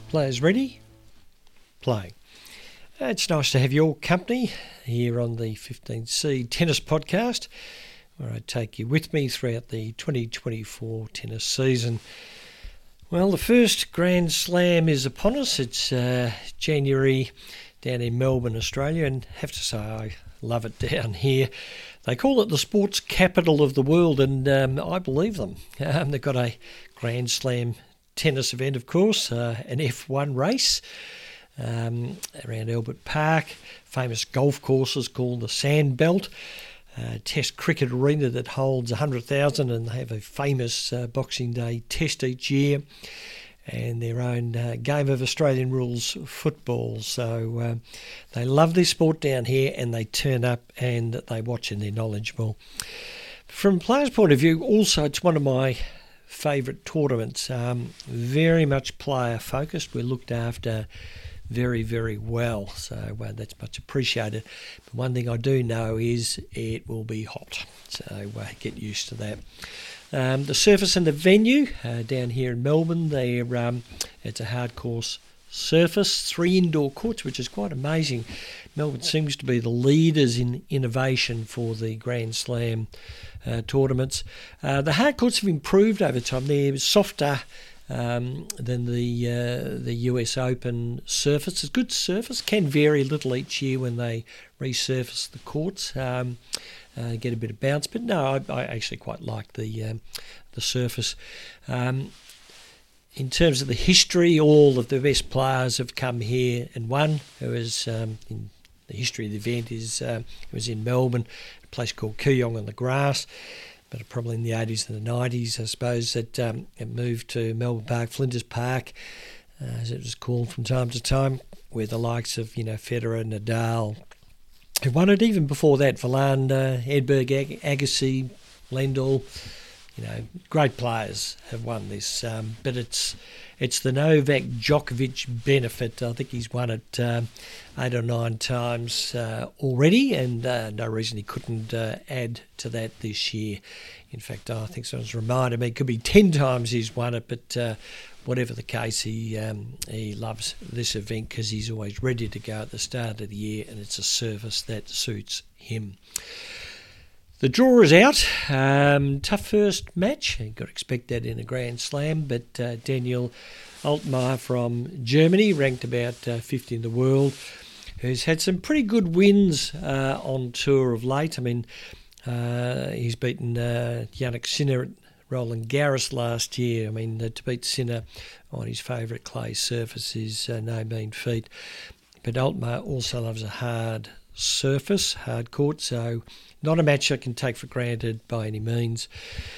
Players ready? Play. It's nice to have your company here on the 15C Tennis Podcast, where I take you with me throughout the 2024 tennis season. Well, the first Grand Slam is upon us. It's January down in Melbourne, Australia, and I have to say I love it down here. They call it the sports capital of the world, and I believe them. They've got a Grand Slam tennis event, of course, an F1 race around Albert Park, famous golf courses called the Sandbelt, Test cricket arena that holds 100,000, and they have a famous Boxing Day Test each year, and their own game of Australian rules football. So they love this sport down here, and they turn up and they watch and they're knowledgeable. From a player's point of view, also it's one of my favourite tournaments, very much player focused. We're looked after very, very well, so that's much appreciated. But one thing I do know is it will be hot, so get used to that. The surface and the venue down here in Melbourne, it's a hard course surface, 3 indoor courts, which is quite amazing. Melbourne seems to be the leaders in innovation for the Grand Slam tournaments. The hard courts have improved over time. They're softer than the US Open surface. It's a good surface, can vary a little each year when they resurface the courts, get a bit of bounce. But no, I actually quite like the surface. In terms of the history, all of the best players have come here and won. It was in the history of the event it was in Melbourne, a place called Kooyong on the Grass, but probably in the 80s and the 90s, I suppose, that it moved to Melbourne Park, Flinders Park, as it was called from time to time, where the likes of Federer, Nadal, who won it even before that, Verlander, Edberg, Agassi, Lendl. Great players have won this, but it's the Novak Djokovic benefit. I think he's won it 8 or 9 times already, and no reason he couldn't add to that this year. In fact, I think someone's reminded me it could be 10 times he's won it, but whatever the case, he loves this event because he's always ready to go at the start of the year, and it's a service that suits him. The draw is out. Tough first match. You've got to expect that in a Grand Slam. But Daniel Altmaier from Germany, ranked about 50 in the world, who's had some pretty good wins on tour of late. I mean, he's beaten Jannik Sinner at Roland Garros last year. I mean, to beat Sinner on his favourite clay surface is no mean feat. But Altmaier also loves a hard surface, hard court, so not a match I can take for granted by any means.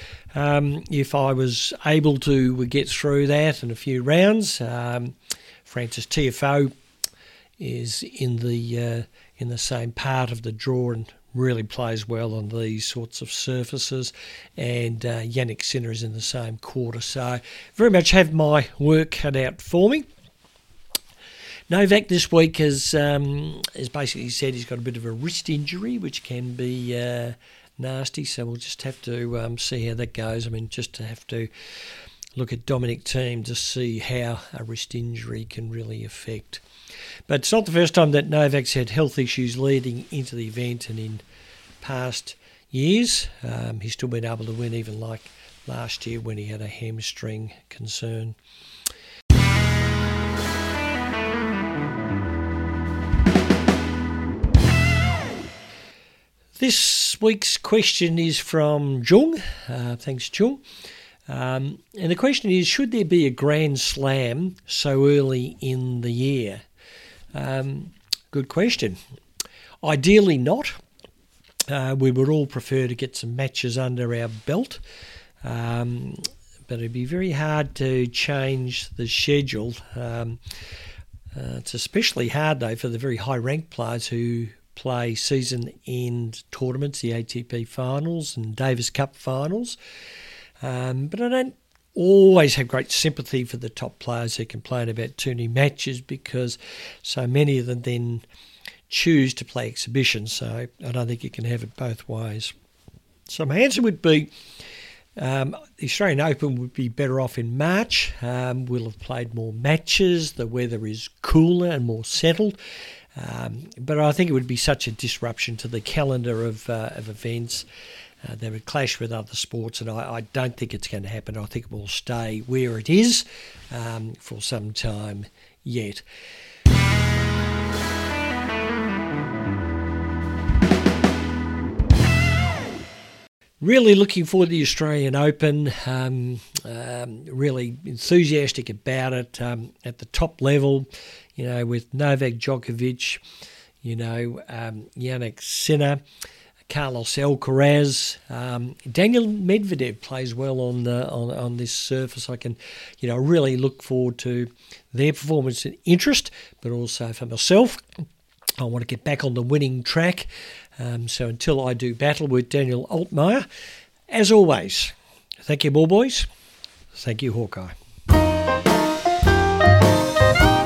If I was able to get through that in a few rounds, Frances Tiafoe is in the same part of the draw and really plays well on these sorts of surfaces, and Jannik Sinner is in the same quarter, so very much have my work cut out for me. Novak this week has basically said he's got a bit of a wrist injury, which can be nasty, so we'll just have to see how that goes. I mean, just to have to look at Dominic Thiem to see how a wrist injury can really affect. But it's not the first time that Novak's had health issues leading into the event, and in past years he's still been able to win, even like last year when he had a hamstring concern. This week's question is from Jung. Thanks, Jung. And the question is, should there be a Grand Slam so early in the year? Good question. Ideally not. We would all prefer to get some matches under our belt. But it'd be very hard to change the schedule. It's especially hard, though, for the very high-ranked players who play season-end tournaments, the ATP finals and Davis Cup finals. But I don't always have great sympathy for the top players who complain about too many matches, because so many of them then choose to play exhibitions. So I don't think you can have it both ways. So my answer would be The Australian Open would be better off in March. We'll have played more matches. The weather is cooler and more settled. But I think it would be such a disruption to the calendar of events. They would clash with other sports, and I don't think it's going to happen. I think it will stay where it is for some time yet. Really looking forward to the Australian Open, really enthusiastic about it at the top level, with Novak Djokovic, Jannik Sinner, Carlos Alcaraz, Daniel Medvedev plays well on this surface. I can, really look forward to their performance and interest, but also for myself, I want to get back on the winning track. So until I do battle with Daniel Altmaier, as always, thank you, Ball Boys. Thank you, Hawkeye.